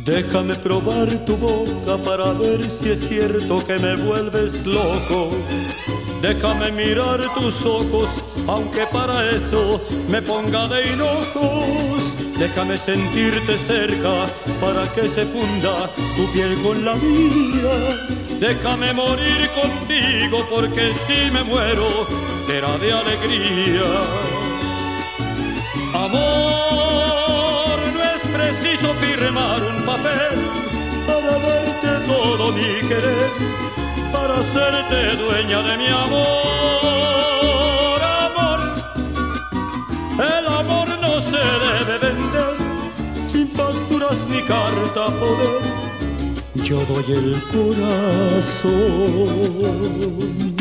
Déjame probar tu boca para ver si es cierto que me vuelves loco. Déjame mirar tus ojos, aunque para eso me ponga de hinojos. Déjame sentirte cerca para que se funda tu piel con la mía. Déjame morir contigo porque si me muero será de alegría. Amor, no es preciso firmar un papel para darte todo mi querer, para hacerte dueña de mi amor. Amor, el amor no se debe vender, sin facturas ni carta poder. Yo doy el corazón.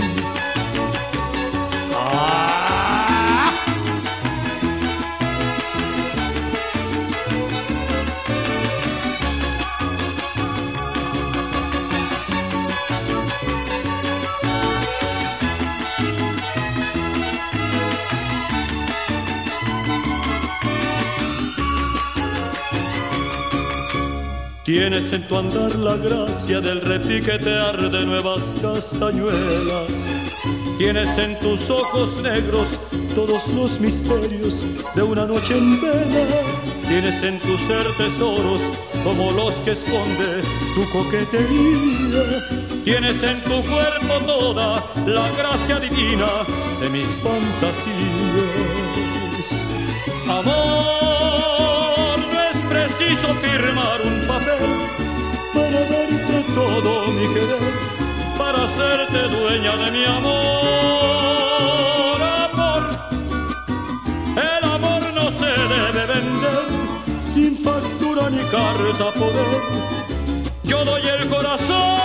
Tienes en tu andar la gracia del repiquetear de nuevas castañuelas. Tienes en tus ojos negros todos los misterios de una noche en vela. Tienes en tu ser tesoros como los que esconde tu coquetería. Tienes en tu cuerpo toda la gracia divina de mis fantasías. Amor, no es preciso firmar un papel para darte todo mi querer, para hacerte dueña de mi amor. Amor, el amor no se debe vender, sin factura ni carta poder. Yo doy el corazón.